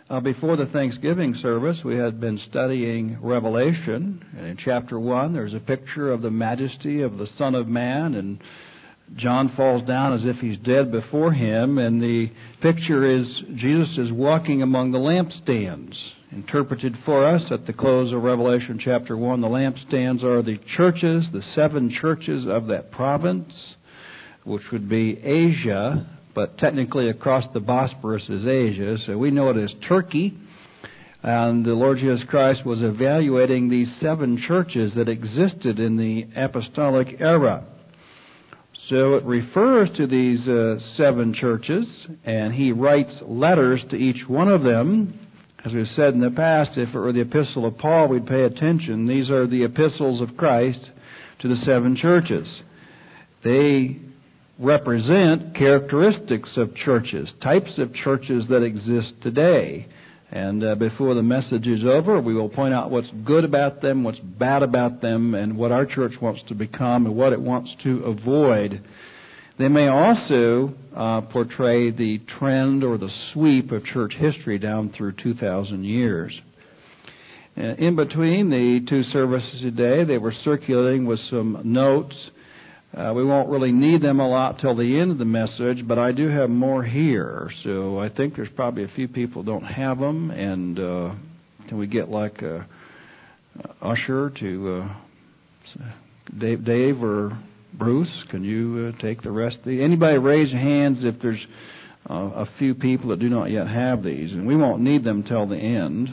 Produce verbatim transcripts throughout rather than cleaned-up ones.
Uh, before the Thanksgiving service, we had been studying Revelation. And in chapter one, there's a picture of the majesty of the Son of Man, and John falls down as if he's dead before him, and the picture is Jesus is walking among the lampstands. Interpreted for us at the close of Revelation chapter one, the lampstands are the churches, the seven churches of that province, which would be Asia, but technically across the Bosporus is Asia, so we know it as Turkey. And the Lord Jesus Christ was evaluating these seven churches that existed in the apostolic era. So it refers to these uh, seven churches, and he writes letters to each one of them. As we've said in the past, if it were the epistle of Paul, we'd pay attention. These are the epistles of Christ to the seven churches. They represent characteristics of churches, types of churches that exist today. And uh, before the message is over, we will point out what's good about them, what's bad about them, and what our church wants to become and what it wants to avoid. They may also uh, portray the trend or the sweep of church history down through two thousand years. Uh, in between the two services today, they were circulating with some notes. Uh, we won't really need them a lot till the end of the message, but I do have more here. So I think there's probably a few people who don't have them. And uh, can we get like a, a usher to uh, Dave, Dave or Bruce? Can you uh, take the rest of the... Anybody raise your hands if there's uh, a few people that do not yet have these. And we won't need them till the end.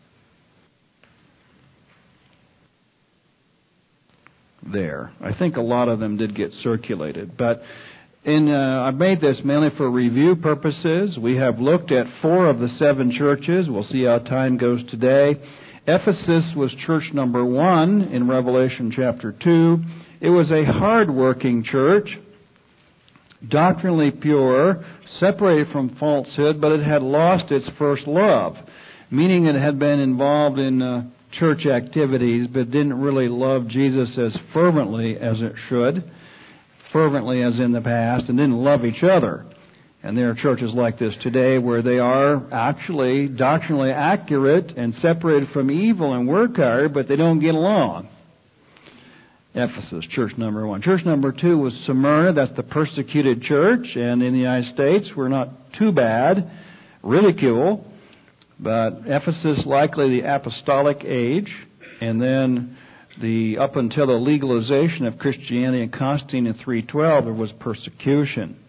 There. I think a lot of them did get circulated. But in uh, I made this mainly for review purposes. We have looked at four of the seven churches. We'll see how time goes today. Ephesus was church number one in Revelation chapter two. It was a hard-working church, doctrinally pure, separated from falsehood, but it had lost its first love, meaning it had been involved in uh, church activities, but didn't really love Jesus as fervently as it should, fervently as in the past, and didn't love each other. And there are churches like this today where they are actually doctrinally accurate and separated from evil and work hard, but they don't get along. Ephesus, church number one. Church number two was Smyrna. That's the persecuted church, and in the United States, we're not too bad. Ridicule. But Ephesus, likely the apostolic age, and then the up until the legalization of Christianity in Constantine in three twelve, there was persecution.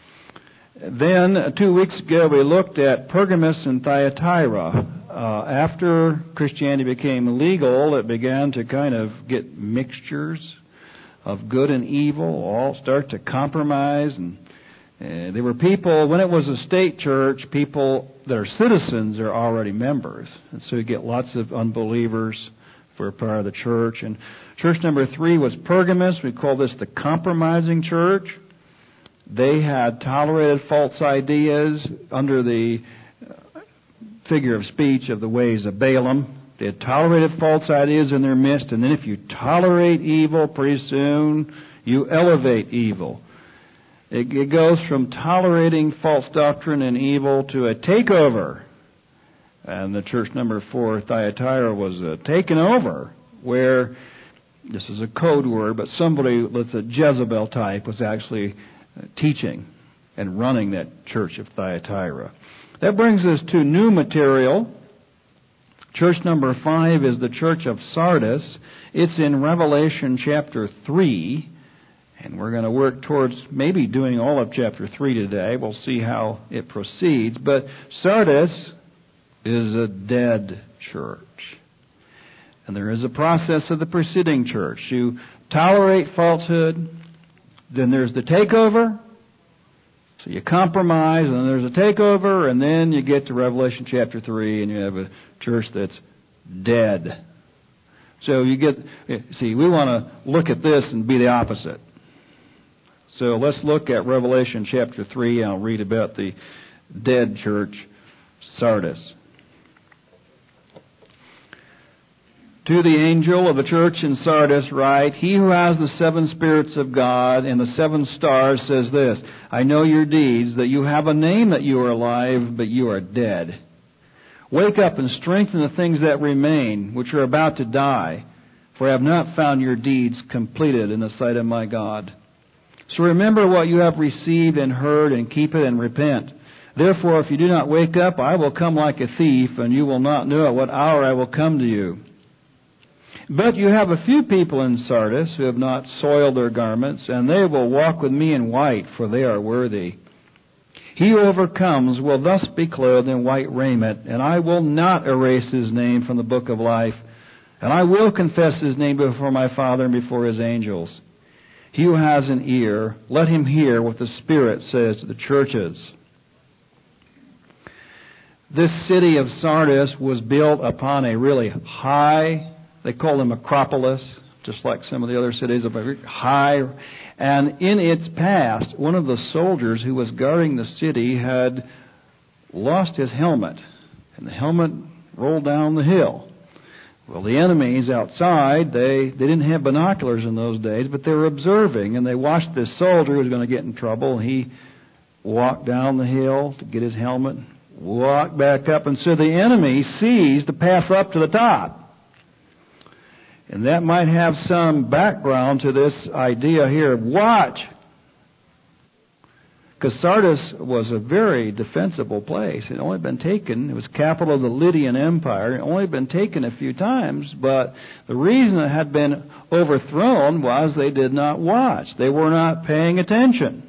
Then, uh, two weeks ago, we looked at Pergamos and Thyatira. Uh, after Christianity became legal, it began to kind of get mixtures of good and evil, all start to compromise, and Uh, there were people, when it was a state church, people that are citizens are already members. And so you get lots of unbelievers for a part of the church. And church number three was Pergamos. We call this the compromising church. They had tolerated false ideas under the figure of speech of the ways of Balaam. They had tolerated false ideas in their midst. And then if you tolerate evil, pretty soon you elevate evil. It goes from tolerating false doctrine and evil to a takeover. And the church number four, Thyatira, was uh, taken over, where, this is a code word, but somebody that's a Jezebel type was actually uh, teaching and running that church of Thyatira. That brings us to new material. Church number five is the church of Sardis. It's in Revelation chapter three. And we're going to work towards maybe doing all of chapter three today. We'll see how it proceeds. But Sardis is a dead church. And there is a process of the preceding church. You tolerate falsehood, then there's the takeover. So you compromise, and then there's a takeover, and then you get to Revelation chapter three, and you have a church that's dead. So you get, see, we want to look at this and be the opposite. So let's look at Revelation chapter three, and I'll read about the dead church, Sardis. To the angel of the church in Sardis write, He who has the seven spirits of God and the seven stars says this, I know your deeds, that you have a name that you are alive, but you are dead. Wake up and strengthen the things that remain, which are about to die, for I have not found your deeds completed in the sight of my God. So remember what you have received and heard, and keep it and repent. Therefore, if you do not wake up, I will come like a thief, and you will not know at what hour I will come to you. But you have a few people in Sardis who have not soiled their garments, and they will walk with me in white, for they are worthy. He who overcomes will thus be clothed in white raiment, and I will not erase his name from the book of life, and I will confess his name before my Father and before his angels. He who has an ear, let him hear what the Spirit says to the churches. This city of Sardis was built upon a really high, they call them Acropolis, just like some of the other cities, of a high. And in its past, one of the soldiers who was guarding the city had lost his helmet, and the helmet rolled down the hill. Well, the enemies outside, they, they didn't have binoculars in those days, but they were observing, and they watched this soldier who was going to get in trouble. He walked down the hill to get his helmet, walked back up, and so the enemy sees the path up to the top. And that might have some background to this idea here. Watch! Because Sardis was a very defensible place. It had only been taken, it was capital of the Lydian Empire. It had only been taken a few times, but the reason it had been overthrown was they did not watch. They were not paying attention.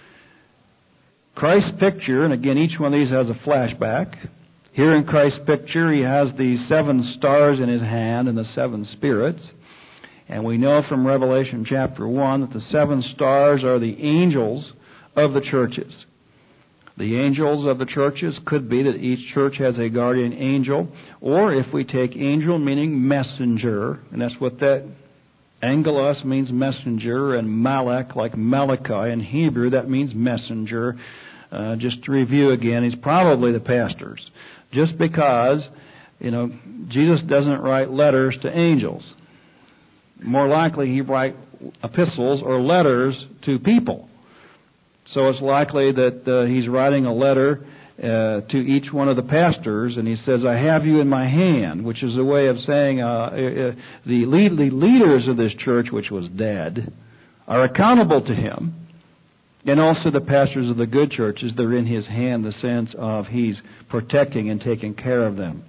Christ's picture, and again, each one of these has a flashback. Here in Christ's picture, he has the seven stars in his hand and the seven spirits. And we know from Revelation chapter one that the seven stars are the angels of the churches. The angels of the churches could be that each church has a guardian angel, or if we take angel meaning messenger, and that's what that angelos means, messenger, and malak like Malachi in Hebrew, that means messenger. Uh, just to review again, he's probably the pastors. Just because, you know, Jesus doesn't write letters to angels. More likely he writes epistles or letters to people. So it's likely that uh, he's writing a letter uh, to each one of the pastors, and he says, I have you in my hand, which is a way of saying uh, uh, the, lead, the leaders of this church, which was dead, are accountable to him. And also the pastors of the good churches, they're in his hand, the sense of he's protecting and taking care of them.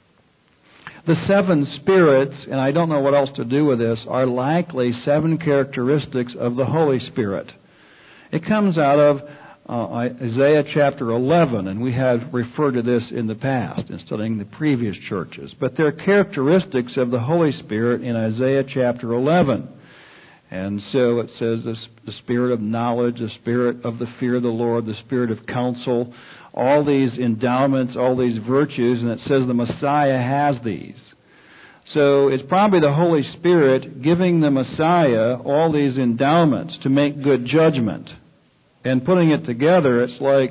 The seven spirits, and I don't know what else to do with this, are likely seven characteristics of the Holy Spirit. It comes out of uh, Isaiah chapter eleven, and we have referred to this in the past in studying the previous churches. But they're characteristics of the Holy Spirit in Isaiah chapter eleven. And so it says the, the spirit of knowledge, the spirit of the fear of the Lord, the spirit of counsel, all these endowments, all these virtues, and it says the Messiah has these. So it's probably the Holy Spirit giving the Messiah all these endowments to make good judgment. And putting it together, it's like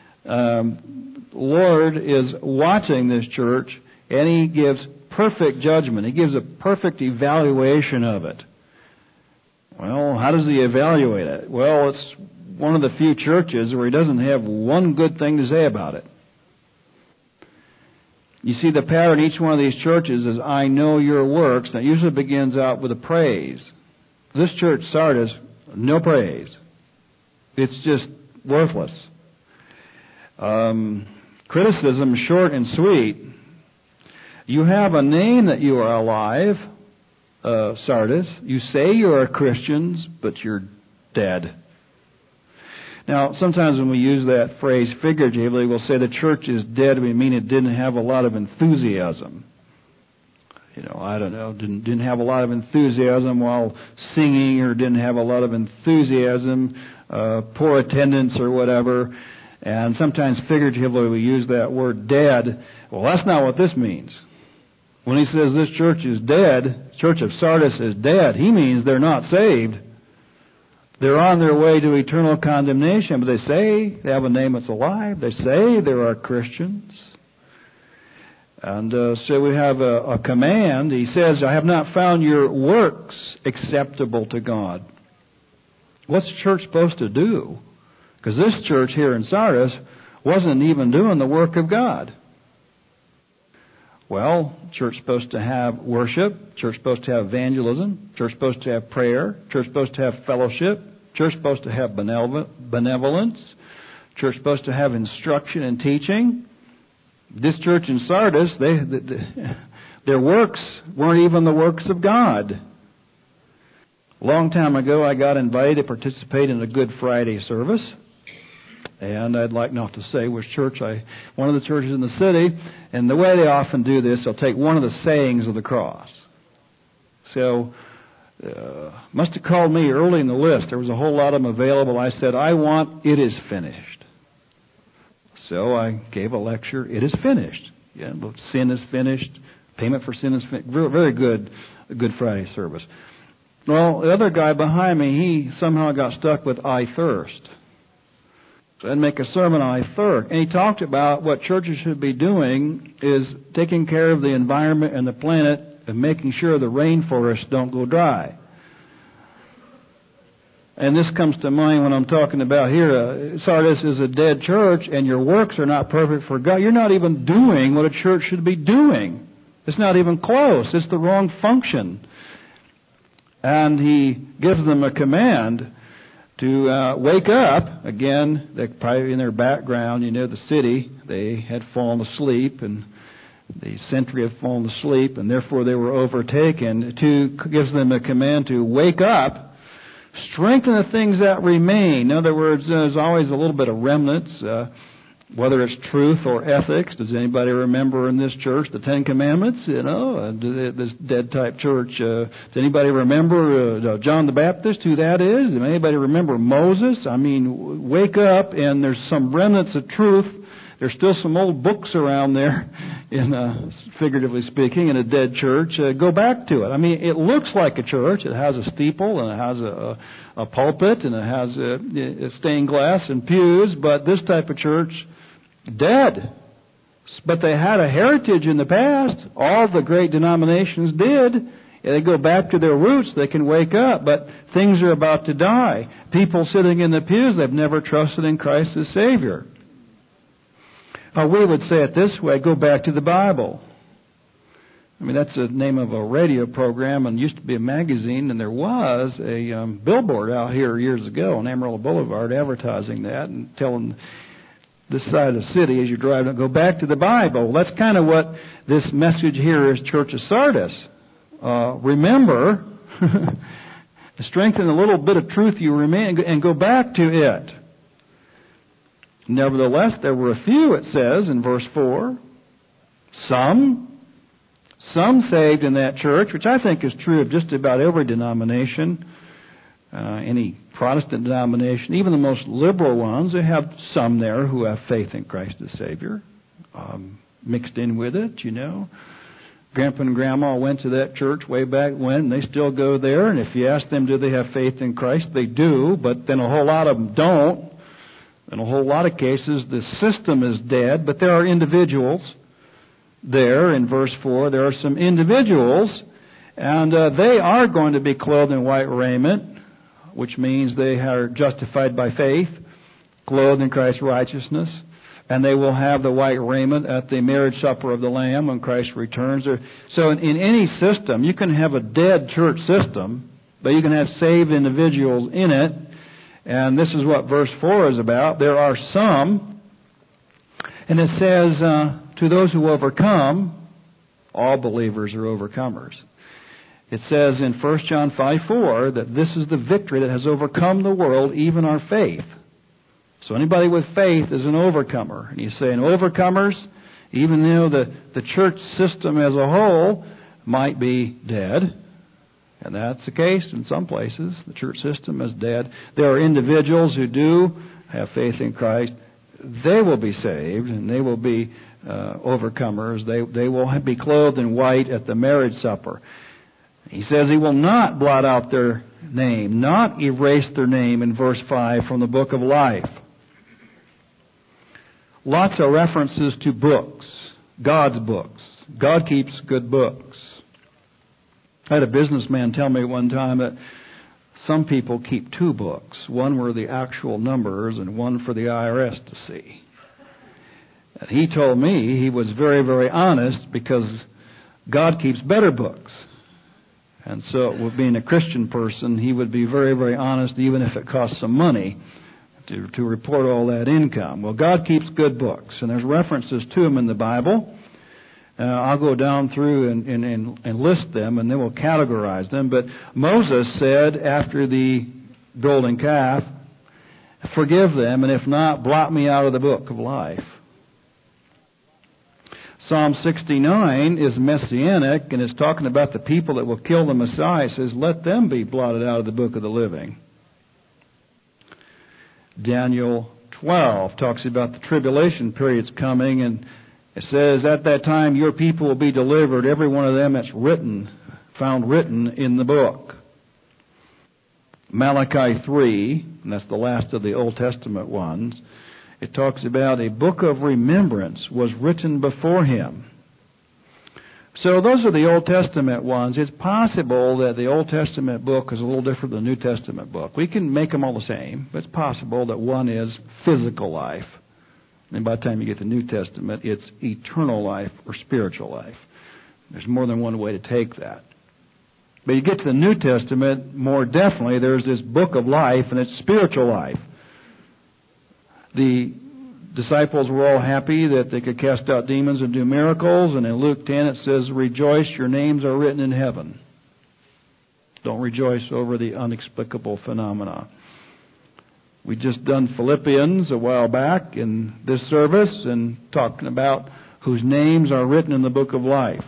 um, Lord is watching this church, and He gives perfect judgment. He gives a perfect evaluation of it. Well, how does He evaluate it? Well, it's one of the few churches where He doesn't have one good thing to say about it. You see, the pattern in each one of these churches is, I know your works. That usually begins out with a praise. This church, Sardis, no praise. It's just worthless. Um, criticism, short and sweet. You have a name that you are alive, uh, Sardis. You say you are Christians, but you're dead. Now, sometimes when we use that phrase figuratively, we'll say the church is dead. We mean it didn't have a lot of enthusiasm. You know, I don't know, didn't didn't have a lot of enthusiasm while singing, or didn't have a lot of enthusiasm, uh, poor attendance or whatever. And sometimes figuratively we use that word dead. Well, that's not what this means. When he says this church is dead, Church of Sardis is dead, he means they're not saved. They're on their way to eternal condemnation, but they say they have a name that's alive. They say there are Christians. And uh, so we have a, a command. He says, I have not found your works acceptable to God. What's the church supposed to do? Because this church here in Sardis wasn't even doing the work of God. Well, church supposed to have worship, church supposed to have evangelism, church supposed to have prayer, church supposed to have fellowship, church supposed to have benevolence, church supposed to have instruction and teaching. This church in Sardis, they, they, their works weren't even the works of God. A long time ago, I got invited to participate in a Good Friday service. And I'd like not to say which church I, one of the churches in the city, and the way they often do this, they'll take one of the sayings of the cross. So, uh, must have called me early in the list. There was a whole lot of them available. I said, I want, it is finished. So I gave a lecture, it is finished. Yeah, sin is finished, payment for sin is finished. Very, very good, Good Friday service. Well, the other guy behind me, he somehow got stuck with I thirst. And make a sermon on I thirst. And he talked about what churches should be doing is taking care of the environment and the planet and making sure the rainforests don't go dry. And this comes to mind when I'm talking about here, uh, Sardis is a dead church and your works are not perfect for God. You're not even doing what a church should be doing. It's not even close. It's the wrong function. And he gives them a command to uh, wake up. Again, they probably in their background, you know, the city, they had fallen asleep, and the sentry had fallen asleep, and therefore they were overtaken. To gives them a command to wake up, strengthen the things that remain. In other words, there's always a little bit of remnants, uh, whether it's truth or ethics. Does anybody remember in this church the Ten Commandments? You know, uh, this dead type church. Uh, does anybody remember uh, John the Baptist, who that is? Does anybody remember Moses? I mean, wake up, and there's some remnants of truth. There's still some old books around there, in uh, figuratively speaking, in a dead church. Uh, go back to it. I mean, it looks like a church. It has a steeple, and it has a, a, a pulpit, and it has a, a stained glass and pews, but this type of church, dead. But they had a heritage in the past. All the great denominations did. They go back to their roots. They can wake up. But things are about to die. People sitting in the pews, they've never trusted in Christ as Savior. Or we would say it this way, go back to the Bible. I mean, that's the name of a radio program, and used to be a magazine, and there was a um, billboard out here years ago on Amarillo Boulevard advertising that and telling this side of the city as you drive, go back to the Bible. That's kind of what this message here is, Church of Sardis. Uh, remember, strengthen a little bit of truth you remain and go back to it. Nevertheless, there were a few, it says in verse four, some, some saved in that church, which I think is true of just about every denomination, uh, any Protestant denomination, even the most liberal ones. They have some there who have faith in Christ as Savior, um, mixed in with it, you know. Grandpa and Grandma went to that church way back when, and they still go there. And if you ask them, do they have faith in Christ? They do, but then a whole lot of them don't. In a whole lot of cases, the system is dead, but there are individuals there. In verse four, there are some individuals, and uh, they are going to be clothed in white raiment, which means they are justified by faith, clothed in Christ's righteousness, and they will have the white raiment at the marriage supper of the Lamb when Christ returns. So in, in any system, you can have a dead church system, but you can have saved individuals in it. And this is what verse four is about. There are some, and it says, uh, to those who overcome, all believers are overcomers. It says in First John five four that this is the victory that has overcome the world, even our faith. So anybody with faith is an overcomer. And you say, and overcomers, even though the, the church system as a whole might be dead, and that's the case in some places. The church system is dead. There are individuals who do have faith in Christ. They will be saved, and they will be uh, overcomers. They, they will be clothed in white at the marriage supper. He says he will not blot out their name, not erase their name in verse five from the book of life. Lots of references to books, God's books. God keeps good books. I had a businessman tell me one time that some people keep two books, one where the actual numbers and one for the I R S to see. And he told me he was very, very honest because God keeps better books. And so, with being a Christian person, he would be very, very honest, even if it cost some money to, to report all that income. Well, God keeps good books, and there's references to them in the Bible. Uh, I'll go down through and, and, and, and list them, and then we'll categorize them. But Moses said after the golden calf, forgive them, and if not, blot me out of the book of life. Psalm sixty-nine is messianic, and it's talking about the people that will kill the Messiah. It says, let them be blotted out of the book of the living. Daniel twelve talks about the tribulation periods coming, and it says, at that time your people will be delivered, every one of them that's written, found written in the book. Malachi three, and that's the last of the Old Testament ones, it talks about a book of remembrance was written before him. So those are the Old Testament ones. It's possible that the Old Testament book is a little different than the New Testament book. We can make them all the same, but it's possible that one is physical life. And by the time you get the New Testament, it's eternal life or spiritual life. There's more than one way to take that. But you get to the New Testament, more definitely, there's this book of life, and it's spiritual life. The disciples were all happy that they could cast out demons and do miracles, and in Luke ten it says, rejoice, your names are written in heaven. Don't rejoice over the inexplicable phenomena. We just done Philippians a while back in this service and talking about whose names are written in the book of life.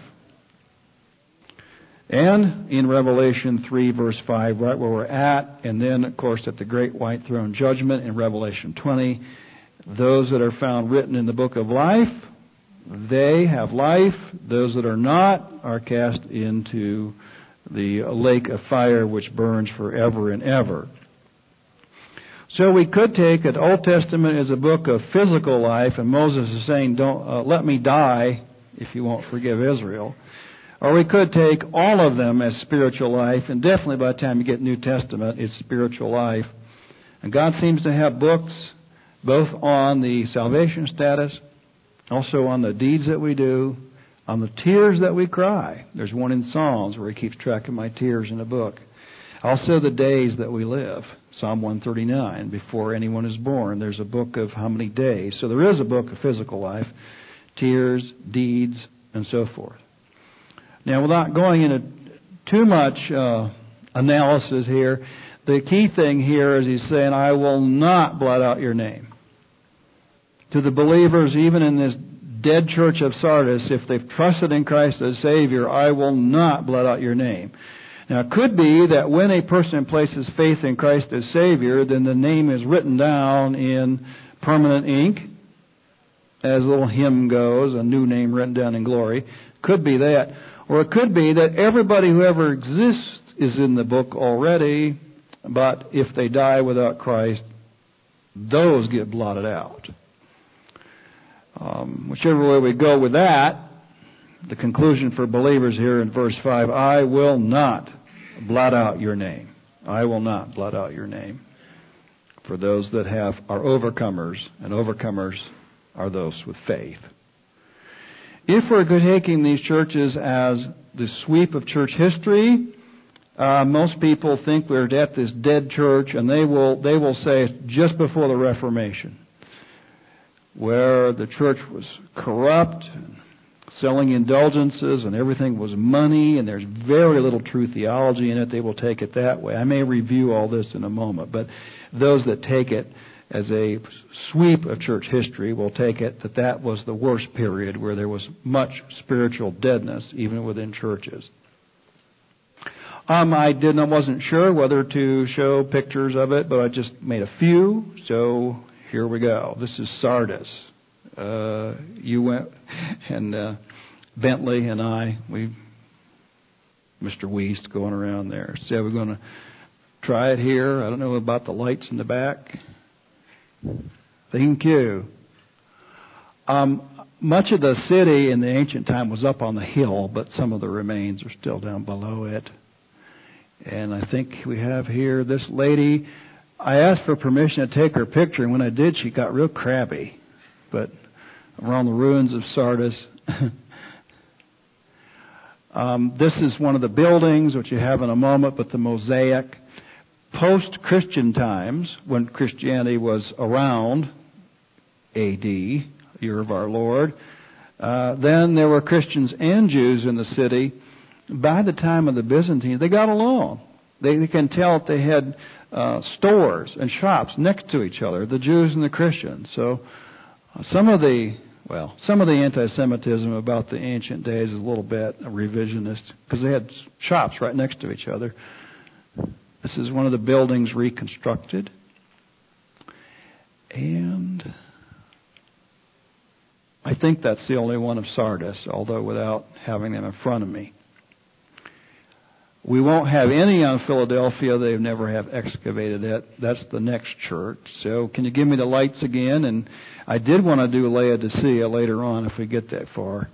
And in Revelation three, verse five, right where we're at, and then, of course, at the great white throne judgment in Revelation twenty, those that are found written in the book of life, they have life. Those that are not are cast into the lake of fire which burns forever and ever. So we could take an Old Testament as a book of physical life, and Moses is saying, "Don't uh, let me die if you won't forgive Israel." Or we could take all of them as spiritual life, and definitely by the time you get New Testament, it's spiritual life. And God seems to have books both on the salvation status, also on the deeds that we do, on the tears that we cry. There's one in Psalms where he keeps track of my tears in a book. Also the days that we live. Psalm one thirty-nine, before anyone is born, there's a book of how many days. So there is a book of physical life, tears, deeds, and so forth. Now, without going into too much uh, analysis here, the key thing here is he's saying, I will not blot out your name. To the believers, even in this dead church of Sardis, if they've trusted in Christ as Savior, I will not blot out your name. Now, it could be that when a person places faith in Christ as Savior, then the name is written down in permanent ink, as the little hymn goes, a new name written down in glory. Could be that. Or it could be that everybody who ever exists is in the book already, but if they die without Christ, those get blotted out. Um, whichever way we go with that, the conclusion for believers here in verse five, I will not blot out your name. I will not blot out your name. For those that have are overcomers, and overcomers are those with faith. If we're taking these churches as the sweep of church history, uh, most people think we're at this dead church, and they will they will say it's just before the Reformation, where the church was corrupt, selling indulgences, and everything was money, and there's very little true theology in it. They will take it that way. I may review all this in a moment, but those that take it as a sweep of church history will take it that that was the worst period where there was much spiritual deadness even within churches. Um, I didn't, I wasn't sure whether to show pictures of it, but I just made a few, so here we go. This is Sardis. Uh, you went, and uh, Bentley and I, we, Mister Wiest going around there. So we're going to try it here. I don't know about the lights in the back. Thank you. Um, much of the city in the ancient time was up on the hill, but some of the remains are still down below it. And I think we have here this lady. I asked for permission to take her picture, and when I did, she got real crabby. But around the ruins of Sardis. um, this is one of the buildings, which you have in a moment, but the mosaic. Post-Christian times, when Christianity was around, A D, year of our Lord, uh, then there were Christians and Jews in the city. By the time of the Byzantines, they got along. They, they can tell that they had uh, stores and shops next to each other, the Jews and the Christians. So uh, some of the, well, some of the anti-Semitism about the ancient days is a little bit revisionist, because they had shops right next to each other. This is one of the buildings reconstructed. And I think that's the only one of Sardis, although without having them in front of me. We won't have any on Philadelphia. They never have excavated it. That's the next church. So can you give me the lights again? And I did want to do Laodicea later on if we get that far.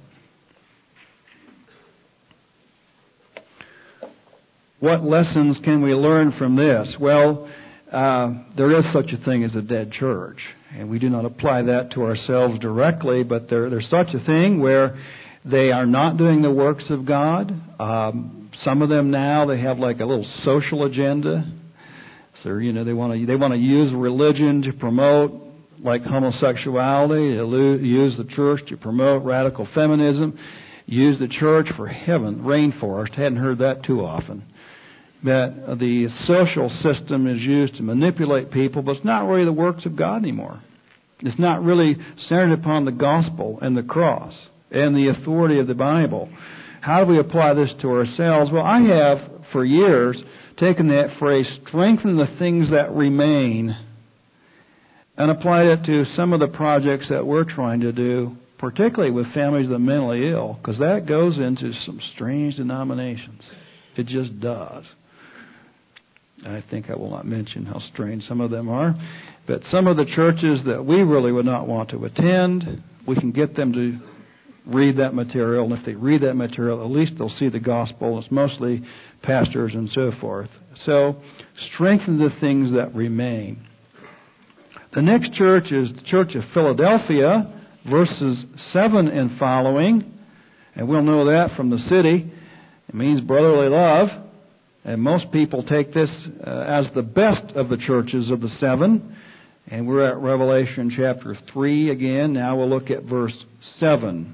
What lessons can we learn from this? Well, uh, there is such a thing as a dead church. And we do not apply that to ourselves directly, but there, there's such a thing where they are not doing the works of God. Um, some of them now, they have like a little social agenda. So, you know, they want to they want to use religion to promote like homosexuality, they use the church to promote radical feminism, use the church for heaven, rainforest. Hadn't heard that too often. That the social system is used to manipulate people, but it's not really the works of God anymore. It's not really centered upon the gospel and the cross and the authority of the Bible. How do we apply this to ourselves? Well, I have, for years, taken that phrase, strengthen the things that remain, and applied it to some of the projects that we're trying to do, particularly with families that are mentally ill, because that goes into some strange denominations. It just does. I think I will not mention how strange some of them are. But some of the churches that we really would not want to attend, we can get them to read that material. And if they read that material, at least they'll see the gospel. It's mostly pastors and so forth. So, strengthen the things that remain. The next church is the Church of Philadelphia, verses seven and following. And we'll know that from the city. It means brotherly love. And most people take this uh, as the best of the churches of the seven. And we're at Revelation chapter three again. Now we'll look at verse seven.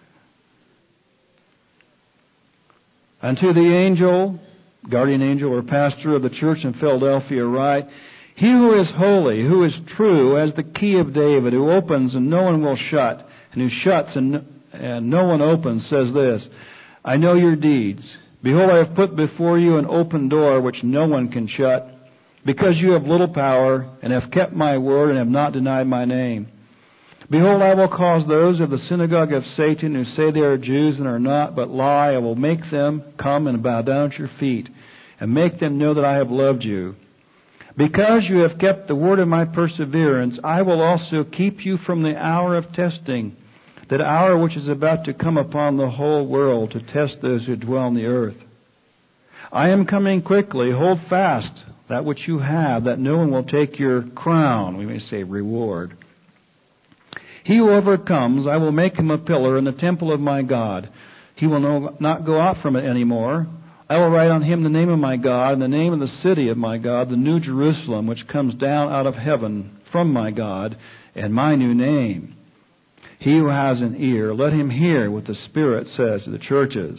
And to the angel, guardian angel or pastor of the church in Philadelphia write, He who is holy, who is true, as the key of David, who opens and no one will shut, and who shuts and, and no one opens, says this, I know your deeds. Behold, I have put before you an open door which no one can shut, because you have little power, and have kept my word, and have not denied my name. Behold, I will cause those of the synagogue of Satan who say they are Jews and are not, but lie. I will make them come and bow down at your feet, and make them know that I have loved you. Because you have kept the word of my perseverance, I will also keep you from the hour of testing, that hour which is about to come upon the whole world to test those who dwell on the earth. I am coming quickly. Hold fast that which you have, that no one will take your crown, we may say reward. He who overcomes, I will make him a pillar in the temple of my God. He will no, not go out from it anymore. I will write on him the name of my God, and the name of the city of my God, the New Jerusalem, which comes down out of heaven from my God, and my new name. He who has an ear, let him hear what the Spirit says to the churches.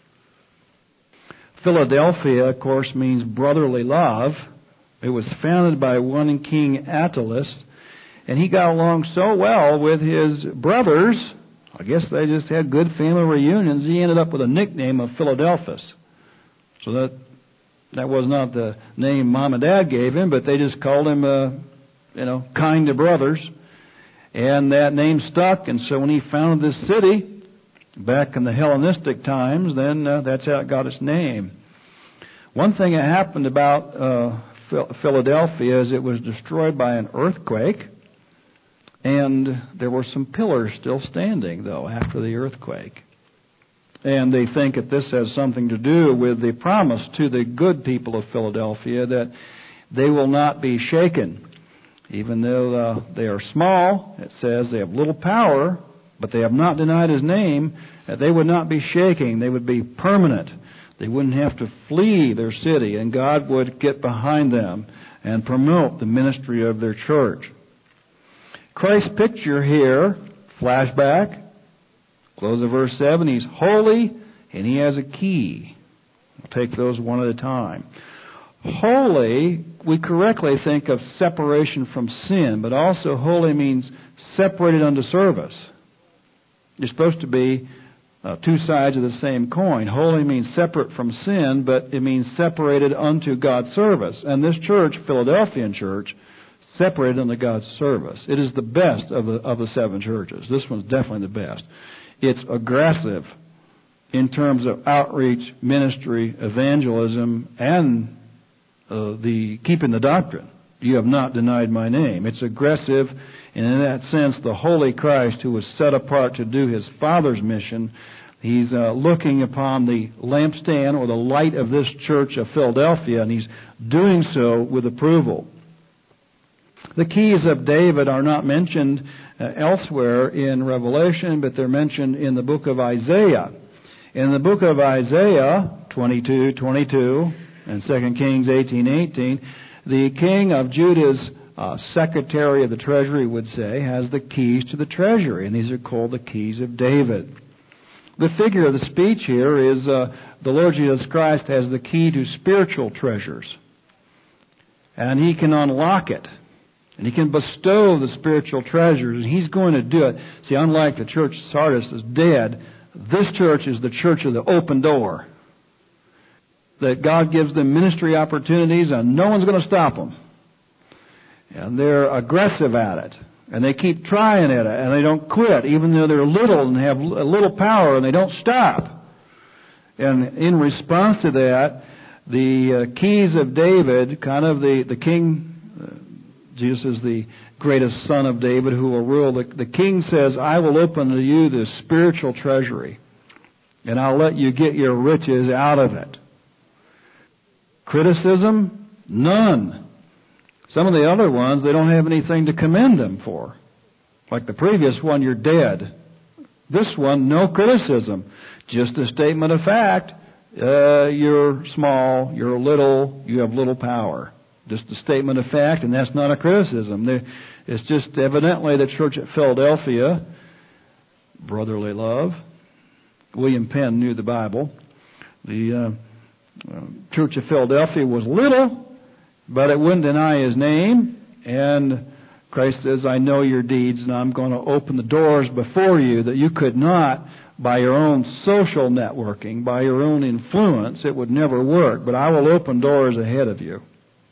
Philadelphia, of course, means brotherly love. It was founded by one King Attalus, and he got along so well with his brothers, I guess they just had good family reunions, he ended up with a nickname of Philadelphus. So that that was not the name Mom and Dad gave him, but they just called him, uh, you know, kind to brothers. And that name stuck, and so when he founded this city, back in the Hellenistic times, then uh, that's how it got its name. One thing that happened about uh, Philadelphia is it was destroyed by an earthquake, and there were some pillars still standing, though, after the earthquake. And they think that this has something to do with the promise to the good people of Philadelphia that they will not be shaken. Even though uh, they are small, it says they have little power, But they have not denied His name. They would not be shaking. They would be permanent. They wouldn't have to flee their city, and God would get behind them and promote the ministry of their church. Christ's picture here, flashback, close of verse seven, He's holy and He has a key. We'll take those one at a time. Holy, we correctly think of separation from sin, but also holy means separated unto service. You're supposed to be uh, two sides of the same coin. Holy means separate from sin, but it means separated unto God's service. And this church, Philadelphian church, separated unto God's service. It is the best of the of the seven churches. This one's definitely the best. It's aggressive in terms of outreach, ministry, evangelism, and uh, the keeping the doctrine. You have not denied my name. It's aggressive, and in that sense, the Holy Christ, who was set apart to do His Father's mission, He's uh, looking upon the lampstand or the light of this church of Philadelphia, and He's doing so with approval. The keys of David are not mentioned uh, elsewhere in Revelation, but they're mentioned in the book of Isaiah. In the book of Isaiah twenty-two twenty-two and Second Kings eighteen eighteen, the king of Judah's uh, secretary of the treasury would say has the keys to the treasury, and these are called the keys of David. The figure of the speech here is uh, the Lord Jesus Christ has the key to spiritual treasures, and He can unlock it. And He can bestow the spiritual treasures, and He's going to do it. See, unlike the church of Sardis is dead, this church is the church of the open door. That God gives them ministry opportunities, and no one's going to stop them. And they're aggressive at it. And they keep trying at it, and they don't quit, even though they're little and have little power, and they don't stop. And in response to that, the uh, keys of David, kind of the, the king... Uh, Jesus is the greatest son of David who will rule. The, the king says, I will open to you the spiritual treasury, and I'll let you get your riches out of it. Criticism? None. Some of the other ones, they don't have anything to commend them for. Like the previous one, you're dead. This one, no criticism. Just a statement of fact. Uh, you're small, you're little, you have little power. Just a statement of fact, and that's not a criticism. It's just evidently the church at Philadelphia, brotherly love. William Penn knew the Bible. The uh, uh, church of Philadelphia was little, but it wouldn't deny His name. And Christ says, I know your deeds, and I'm going to open the doors before you that you could not, by your own social networking, by your own influence, it would never work. But I will open doors ahead of you.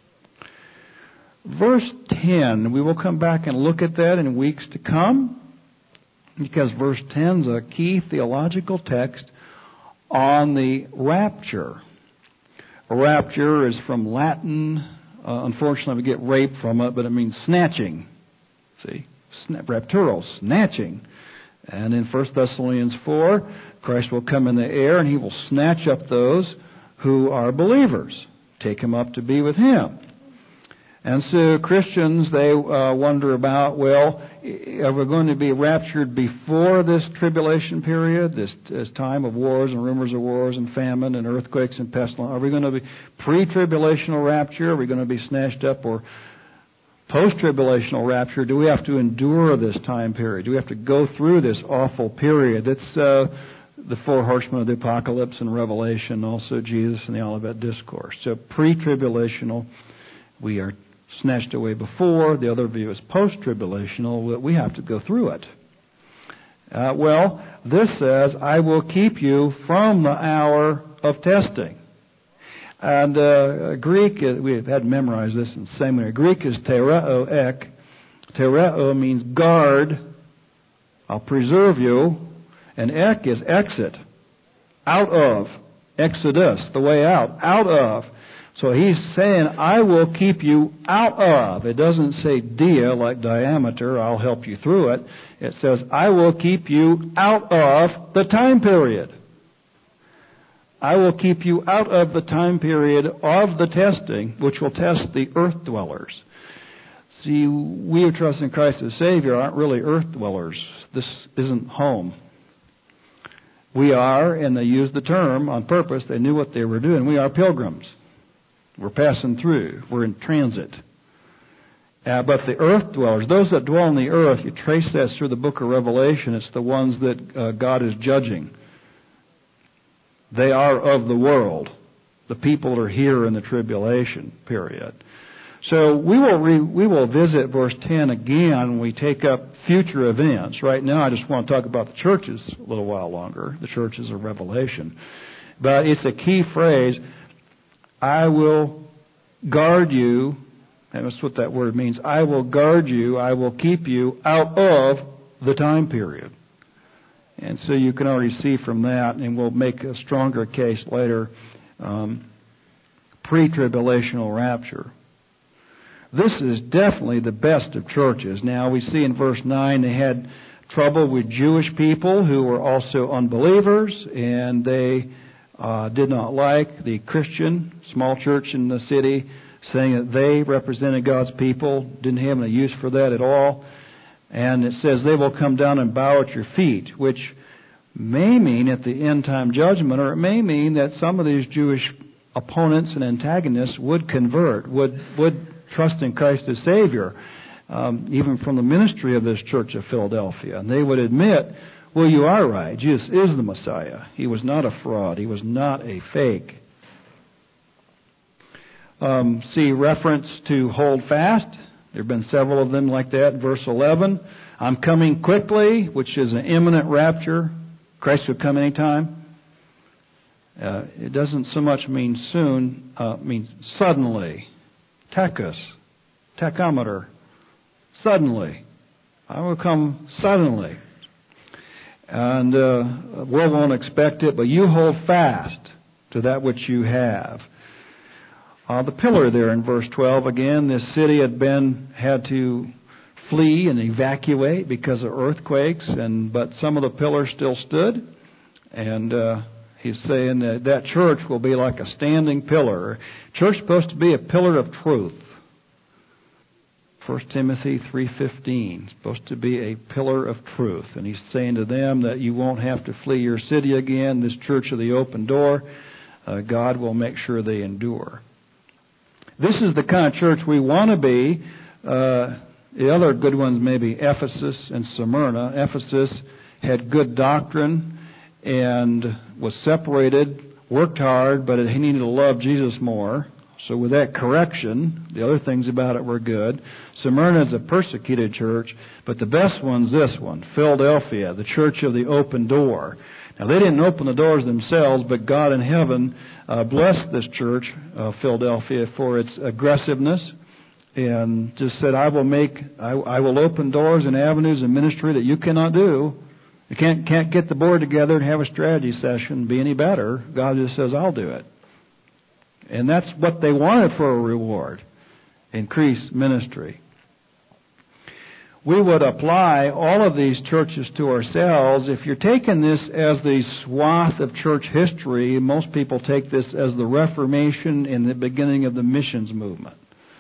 Verse ten, we will come back and look at that in weeks to come, because verse ten is a key theological text on the rapture. Rapture is from Latin. Uh, unfortunately, we get rape from it, but it means snatching. See? Rapturo, snatching. And in First Thessalonians four, Christ will come in the air and He will snatch up those who are believers, take them up to be with Him. And so Christians, they uh, wonder about, well, are we going to be raptured before this tribulation period, this, this time of wars and rumors of wars and famine and earthquakes and pestilence? Are we going to be pre-tribulational rapture? Are we going to be snatched up? Or post-tribulational rapture? Do we have to endure this time period? Do we have to go through this awful period? That's uh, the four horsemen of the apocalypse and Revelation, also Jesus and the Olivet Discourse. So pre-tribulational, we are snatched away before. The other view is post-tribulational. We have to go through it. Uh, well, this says, I will keep you from the hour of testing. And uh, Greek, uh, we have had memorized this in the same way. Greek is tereo ek. Tereo means guard. I'll preserve you. And ek is exit. Out of. Exodus, the way out. Out of. So He's saying, I will keep you out of. It doesn't say dia, like diameter, I'll help you through it. It says, I will keep you out of the time period. I will keep you out of the time period of the testing, which will test the earth dwellers. See, we who trust in Christ as Savior aren't really earth dwellers. This isn't home. We are, and they used the term on purpose, they knew what they were doing. We are pilgrims. We're passing through. We're in transit. Uh, but the earth dwellers, those that dwell on the earth, you trace that through the book of Revelation, it's the ones that uh, God is judging. They are of the world. The people are here in the tribulation period. So we will re, we will visit verse ten again when we take up future events. Right now I just want to talk about the churches a little while longer, the churches of Revelation. But it's a key phrase, I will guard you, and that's what that word means. I will guard you, I will keep you out of the time period. And so you can already see from that, and we'll make a stronger case later, um, pre-tribulational rapture. This is definitely the best of churches. Now we see in verse nine they had trouble with Jewish people who were also unbelievers, and they uh, did not like the Christian small church in the city, saying that they represented God's people, didn't have any use for that at all. And it says they will come down and bow at your feet, which may mean at the end time judgment, or it may mean that some of these Jewish opponents and antagonists would convert, would would trust in Christ as Savior, um, even from the ministry of this church of Philadelphia. And they would admit, well, you are right, Jesus is the Messiah. He was not a fraud. He was not a fake. Um, see reference to hold fast. There have been several of them like that. Verse eleven, I'm coming quickly, which is an imminent rapture. Christ will come anytime. Uh, it doesn't so much mean soon, uh, it means suddenly. Tachus, tachometer, suddenly. I will come suddenly. And uh, the world won't expect it, but you hold fast to that which you have. Uh, the pillar there in verse twelve, again, this city had been, had to flee and evacuate because of earthquakes, and but some of the pillars still stood. And uh, he's saying that that church will be like a standing pillar. Church is supposed to be a pillar of truth. First Timothy three fifteen, supposed to be a pillar of truth. And he's saying to them that you won't have to flee your city again. This church of the open door, uh, God will make sure they endure. This is the kind of church we want to be. Uh, the other good ones may be Ephesus and Smyrna. Ephesus had good doctrine and was separated, worked hard, but he needed to love Jesus more. So with that correction, the other things about it were good. Smyrna is a persecuted church, but the best one's this one, Philadelphia, the church of the open door. Now, they didn't open the doors themselves, but God in heaven uh, blessed this church, uh, Philadelphia, for its aggressiveness, and just said, I will make, I, I will open doors and avenues and ministry that you cannot do. You can't, can't get the board together and have a strategy session and be any better. God just says, I'll do it. And that's what they wanted for a reward, increased ministry. We would apply all of these churches to ourselves. If you're taking this as the swath of church history, most people take this as the Reformation and the beginning of the missions movement.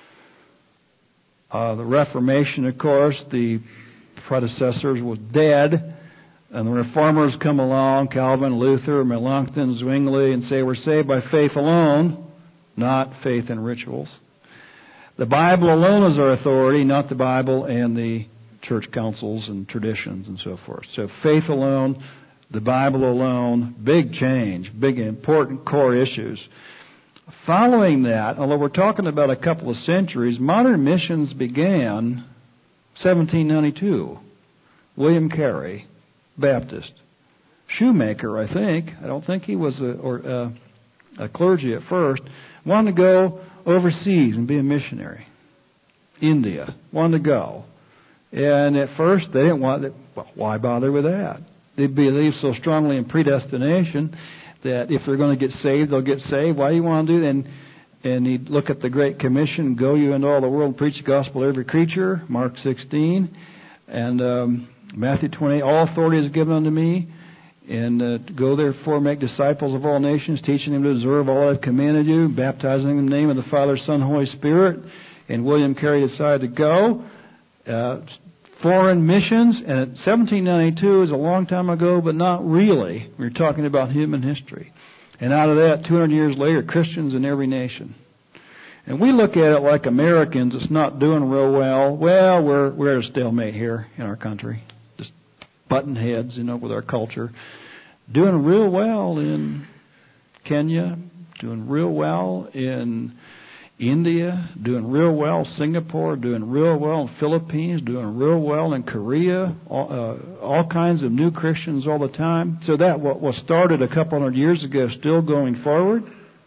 Uh, the Reformation, of course, the predecessors was dead, and the Reformers come along, Calvin, Luther, Melanchthon, Zwingli, and say we're saved by faith alone, not faith and rituals. The Bible alone is our authority, not the Bible and the church councils and traditions and so forth. So faith alone, the Bible alone, big change, big important core issues. Following that, although we're talking about a couple of centuries, modern missions began seventeen ninety-two. William Carey, Baptist. Shoemaker, I think. I don't think he was a, or, uh, a clergy at first. Wanted to go overseas and be a missionary. India. Wanted to go. And at first they didn't want it. Well, why bother with that? They believe so strongly in predestination that if they're going to get saved, they'll get saved. Why do you want to do that? And, and he'd look at the Great Commission, go you into all the world and preach the gospel to every creature, Mark sixteen. And um, Matthew twenty-eight, all authority is given unto me. And uh, go therefore, make disciples of all nations, teaching them to observe all I've commanded you, baptizing them in the name of the Father, Son, Holy Spirit. and William Carey decided to go. Uh, foreign missions, and seventeen ninety-two is a long time ago, but not really. We're talking about human history. And out of that, two hundred years later, Christians in every nation. And we look at it like Americans, it's not doing real well. Well, we're we're at a stalemate here in our country. Just button heads, you know, with our culture. Doing real well in Kenya, doing real well in India, doing real well Singapore, doing real well in Philippines, doing real well in Korea, all, uh, all kinds of new Christians all the time. So that what was started a couple hundred years ago is still going forward.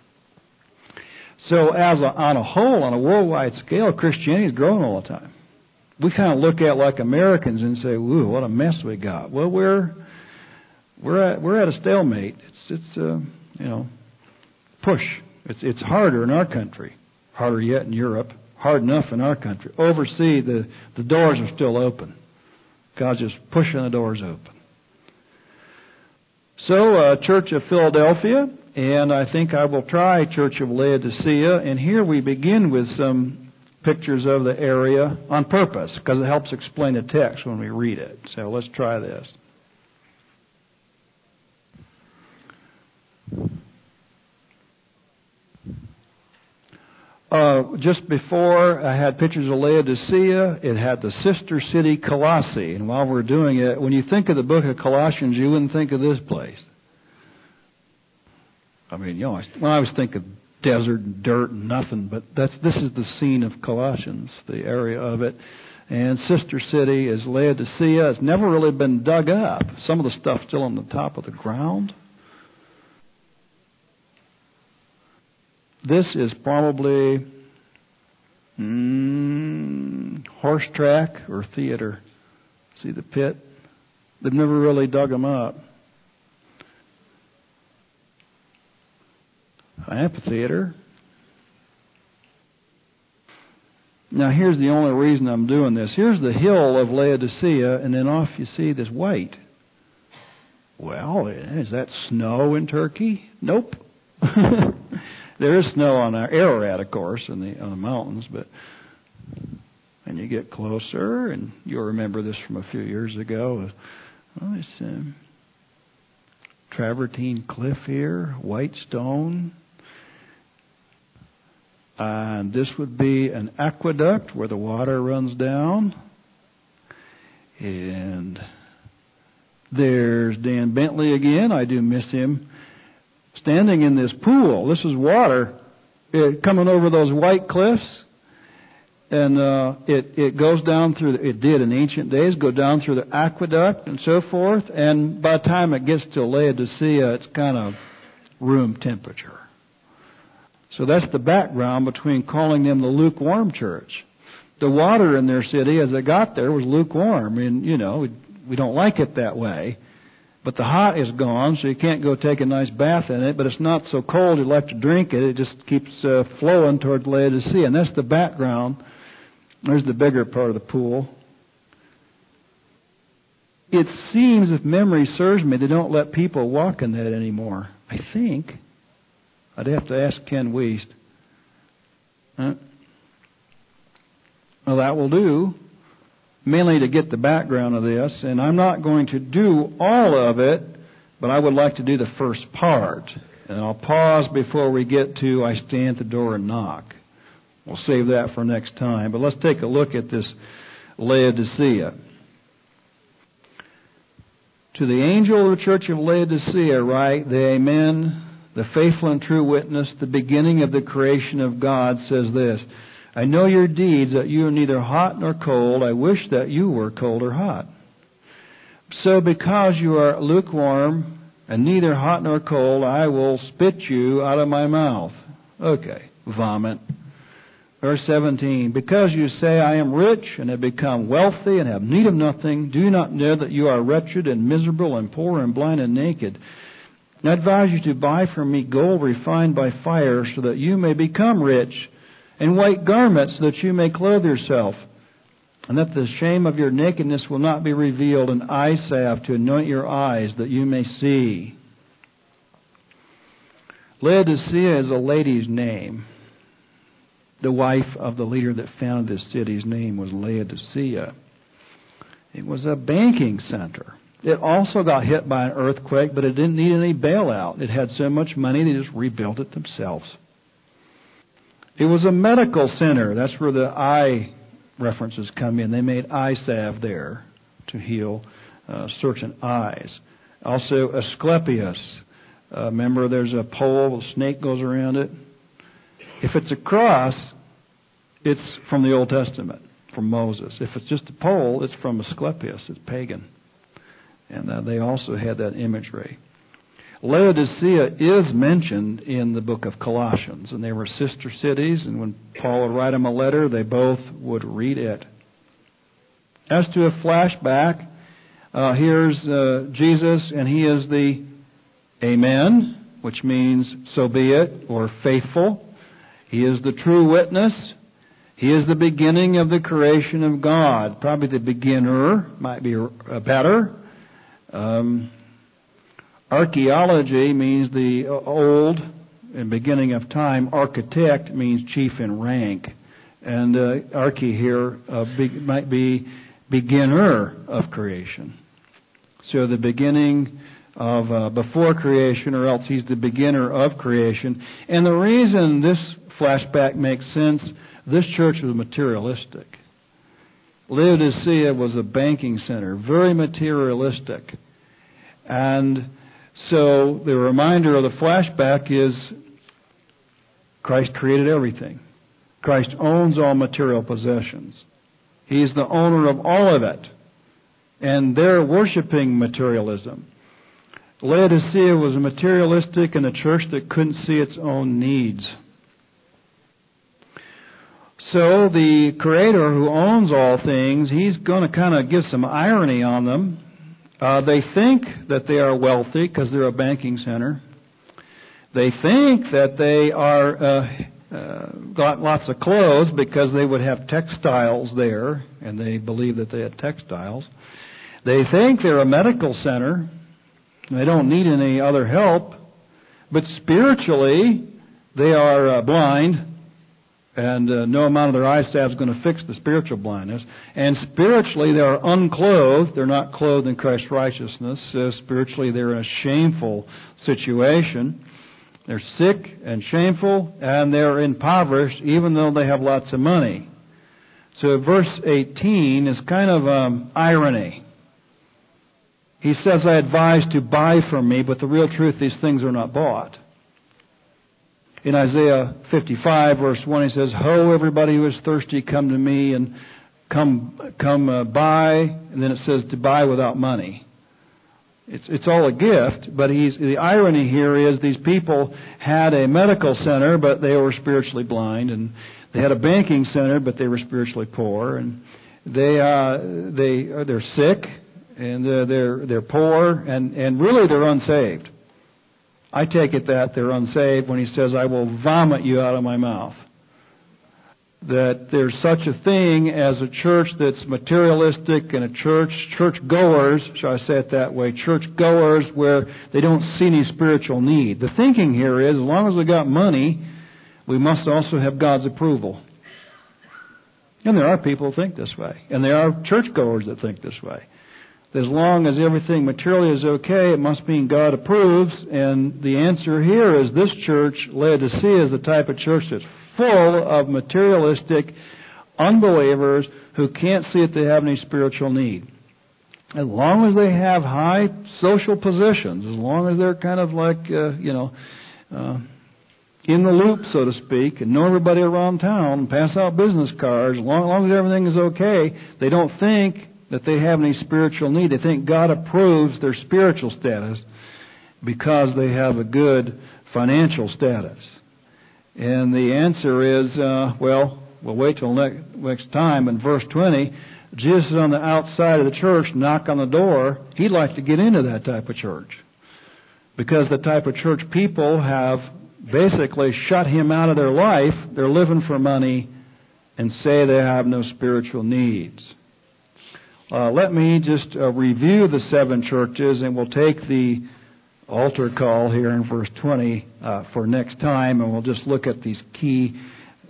So as a, on a whole, on a worldwide scale, Christianity is growing all the time. We kind of look at it like Americans and say, "Ooh, what a mess we got." Well, we're we're at, we're at a stalemate. It's it's uh, you know push. It's it's harder in our country, harder yet in Europe. Hard enough in our country. Overseas, the the doors are still open. God's just pushing the doors open. So, uh, Church of Philadelphia. And I think I will try Church of Laodicea. And here we begin with some pictures of the area on purpose, because it helps explain the text when we read it. So let's try this. Uh, just before I had pictures of Laodicea, it had the sister city Colossae. And while we're doing it, when you think of the book of Colossians, you wouldn't think of this place. I mean, you know, when I was thinking desert and dirt and nothing, but that's this is the scene of Colossians, the area of it. And sister city is Laodicea. It's never really been dug up. Some of the stuff's still on the top of the ground. This is probably mm, horse track or theater. See the pit? They've never really dug them up. Amphitheater. Now here's the only reason I'm doing this. Here's the hill of Laodicea, and then off you see this white. Well, is that snow in Turkey? Nope. There is snow on our Ararat, of course, in the on the mountains, but and you get closer, and you'll remember this from a few years ago. Well, it's um, Travertine Cliff here, white stone. And this would be an aqueduct where the water runs down. And there's Dan Bentley again. I do miss him. Standing in this pool. This is water it, coming over those white cliffs. And uh, it, it goes down through, the, it did in ancient days, go down through the aqueduct and so forth. And by the time it gets to Laodicea, it's kind of room temperature. So that's the background between calling them the lukewarm church. The water in their city, as it got there, was lukewarm. And, you know, we, we don't like it that way. But the hot is gone, so you can't go take a nice bath in it. But it's not so cold you'd like to drink it. It just keeps uh, flowing toward Laodicea. And that's the background. There's the bigger part of the pool. It seems, if memory serves me, they don't let people walk in that anymore. I think. I'd have to ask Ken Wiest. Huh? Well, that will do, mainly to get the background of this. And I'm not going to do all of it, but I would like to do the first part. And I'll pause before we get to I stand at the door and knock. We'll save that for next time. But let's take a look at this Laodicea. To the angel of the church of Laodicea write, the Amen, the faithful and true witness, the beginning of the creation of God, says this: I know your deeds, that you are neither hot nor cold. I wish that you were cold or hot. So because you are lukewarm and neither hot nor cold, I will spit you out of my mouth. Okay, vomit. Verse seventeen, because you say, I am rich and have become wealthy and have need of nothing, do you not know that you are wretched and miserable and poor and blind and naked? And I advise you to buy from me gold refined by fire, so that you may become rich, and white garments, so that you may clothe yourself, and that the shame of your nakedness will not be revealed, and eye salve to anoint your eyes, that you may see. Laodicea is a lady's name. The wife of the leader that founded this city's name was Laodicea. It was a banking center. It also got hit by an earthquake, but it didn't need any bailout. It had so much money, they just rebuilt it themselves. It was a medical center. That's where the eye references come in. They made eye salve there to heal uh, certain eyes. Also, Asclepius. Uh, remember, there's a pole, a snake goes around it. If it's a cross, it's from the Old Testament, from Moses. If it's just a pole, it's from Asclepius. It's pagan. And uh, they also had that imagery. Laodicea is mentioned in the book of Colossians, and they were sister cities, and when Paul would write them a letter, they both would read it. As to a flashback, uh, here's uh, Jesus, and he is the Amen, which means so be it, or faithful. He is the true witness. He is the beginning of the creation of God. Probably the beginner might be better. Um, archaeology means the old and beginning of time. Architect means chief in rank. And uh, arche here uh, be, might be beginner of creation. So the beginning of uh, before creation, or else he's the beginner of creation. And the reason this flashback makes sense, this church was materialistic. Laodicea was a banking center, very materialistic. And so the reminder of the flashback is Christ created everything. Christ owns all material possessions. He's the owner of all of it. And they're worshiping materialism. Laodicea was a materialistic and a church that couldn't see its own needs. So the Creator who owns all things, He's going to kind of give some irony on them. Uh, they think that they are wealthy because they're a banking center. They think that they are uh, uh, got lots of clothes because they would have textiles there, and they believe that they had textiles. They think they're a medical center. They don't need any other help. But spiritually, they are uh, blind. And uh, no amount of their eye salve is going to fix the spiritual blindness. And spiritually, they are unclothed. They're not clothed in Christ's righteousness. So spiritually, they're in a shameful situation. They're sick and shameful, and they're impoverished, even though they have lots of money. So verse eighteen is kind of um, irony. He says, I advise to buy from me, but the real truth, these things are not bought. In Isaiah fifty-five, verse one, he says, Ho, everybody who is thirsty, come to me and come come uh, buy. And then it says to buy without money. It's it's all a gift, but he's the irony here is these people had a medical center, but they were spiritually blind, and they had a banking center, but they were spiritually poor, and they uh, they they're sick, and uh, they're they're poor, and and really they're unsaved. I take it that they're unsaved when he says, I will vomit you out of my mouth. That there's such a thing as a church that's materialistic and a church, church goers, shall I say it that way, church goers where they don't see any spiritual need. The thinking here is, as long as we got money, we must also have God's approval. And there are people who think this way. And there are church goers that think this way. As long as everything materially is okay, it must mean God approves. And the answer here is this church, Laodicea, is the type of church that's full of materialistic unbelievers who can't see that they have any spiritual need. As long as they have high social positions, as long as they're kind of like, uh, you know, uh, in the loop, so to speak, and know everybody around town and pass out business cards, as long, as long as everything is okay, they don't think that they have any spiritual need. They think God approves their spiritual status because they have a good financial status. And the answer is, uh, well, we'll wait till next, next time. In verse twenty, Jesus is on the outside of the church, knock on the door. He'd like to get into that type of church because the type of church people have basically shut him out of their life. They're living for money and say they have no spiritual needs. Uh, let me just uh, review the seven churches, and we'll take the altar call here in verse twenty uh, for next time, and we'll just look at these key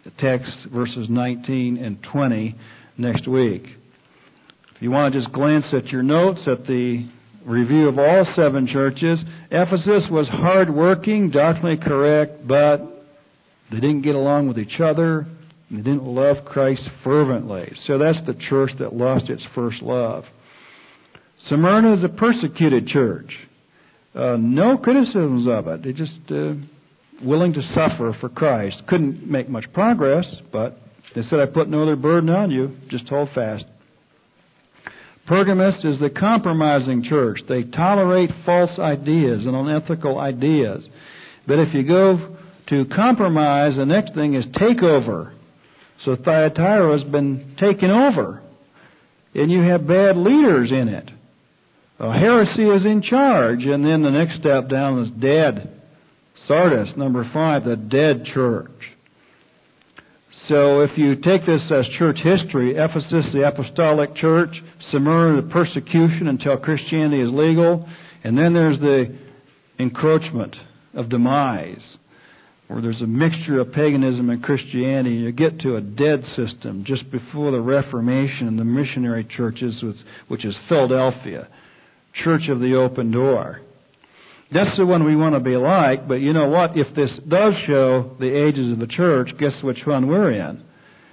text, verses nineteen and twenty, next week. If you want to just glance at your notes at the review of all seven churches, Ephesus was hard-working, doctrinally correct, but they didn't get along with each other. They didn't love Christ fervently. So that's the church that lost its first love. Smyrna is a persecuted church. Uh, no criticisms of it. They just uh, willing to suffer for Christ. Couldn't make much progress, but they said, I put no other burden on you. Just hold fast. Pergamos is the compromising church. They tolerate false ideas and unethical ideas. But if you go to compromise, the next thing is take over. So Thyatira has been taken over. And you have bad leaders in it. Uh, heresy is in charge. And then the next step down is dead. Sardis, number five, the dead church. So if you take this as church history, Ephesus, the apostolic church, Smyrna, the persecution until Christianity is legal, and then there's the encroachment of demise, where there's a mixture of paganism and Christianity. You get to a dead system just before the Reformation and the missionary churches, which is Philadelphia, Church of the Open Door. That's the one we want to be like, but you know what? If this does show the ages of the church, guess which one we're in?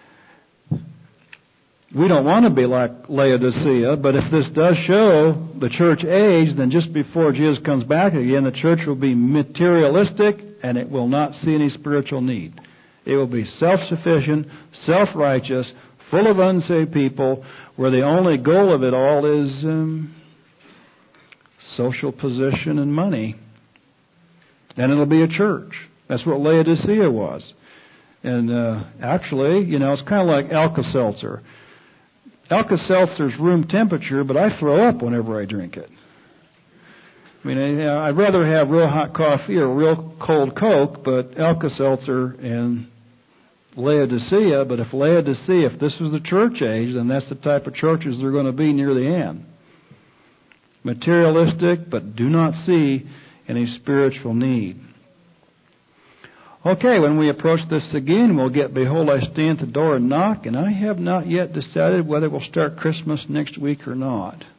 We don't want to be like Laodicea, but if this does show the church age, then just before Jesus comes back again, the church will be materialistic and it will not see any spiritual need. It will be self-sufficient, self-righteous, full of unsaved people, where the only goal of it all is um, social position and money. And it'll be a church. That's what Laodicea was. And uh, actually, you know, it's kind of like Alka-Seltzer. Alka-Seltzer's room temperature, but I throw up whenever I drink it. I mean, I'd rather have real hot coffee or real cold Coke, but Alka-Seltzer and Laodicea. But if Laodicea, if this was the church age, then that's the type of churches they're going to be near the end. Materialistic, but do not see any spiritual need. Okay, when we approach this again, we'll get, behold, I stand at the door and knock, and I have not yet decided whether we'll start Christmas next week or not.